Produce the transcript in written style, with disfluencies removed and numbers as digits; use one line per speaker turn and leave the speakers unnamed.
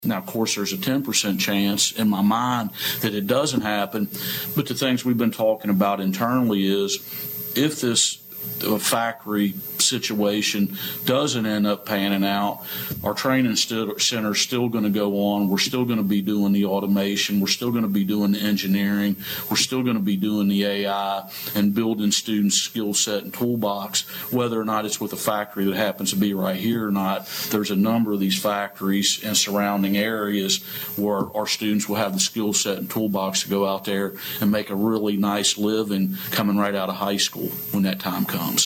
Now, of course, there's a 10% chance in my mind that it doesn't happen, but the things we've been talking about internally is if this factory situation doesn't end up panning out, our training center is still going to go on. We're still going to be doing the automation. We're still going to be doing the engineering. We're still going to be doing the AI and building students' skill set and toolbox, whether or not it's with a factory that happens to be right here or not. There's a number of these factories and surrounding areas where our students will have the skill set and toolbox to go out there and make a really nice living coming right out of high school when that time comes.